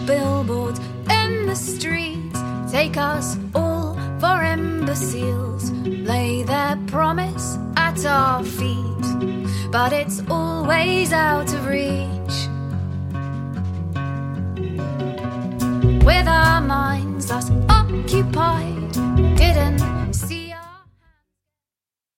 billboards in the streets take us all for imbeciles, lay their promise at our feet, but it's always out of reach.